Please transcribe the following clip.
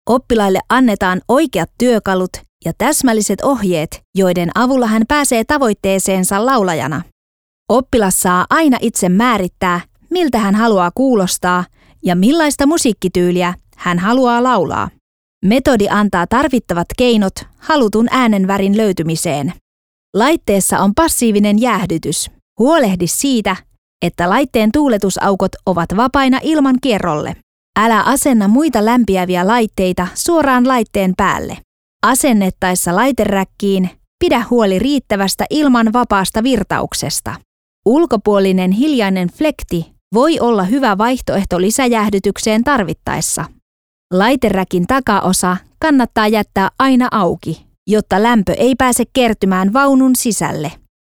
Oppilaille annetaan oikeat työkalut ja täsmälliset ohjeet, joiden avulla hän pääsee tavoitteeseensa laulajana. Oppilas saa aina itse määrittää, miltä hän haluaa kuulostaa ja millaista musiikkityyliä hän haluaa laulaa. Metodi antaa tarvittavat keinot halutun äänenvärin löytymiseen. Laitteessa on passiivinen jäähdytys. Huolehdi siitä, että laitteen tuuletusaukot ovat vapaina ilman kierrolle. Älä asenna muita lämpiäviä laitteita suoraan laitteen päälle. Asennettaessa laiteräkkiin pidä huoli riittävästä ilman vapaasta virtauksesta. Ulkopuolinen hiljainen flekti voi olla hyvä vaihtoehto lisäjäähdytykseen tarvittaessa. Laiteräkin takaosa kannattaa jättää aina auki, jotta lämpö ei pääse kertymään vaunun sisälle.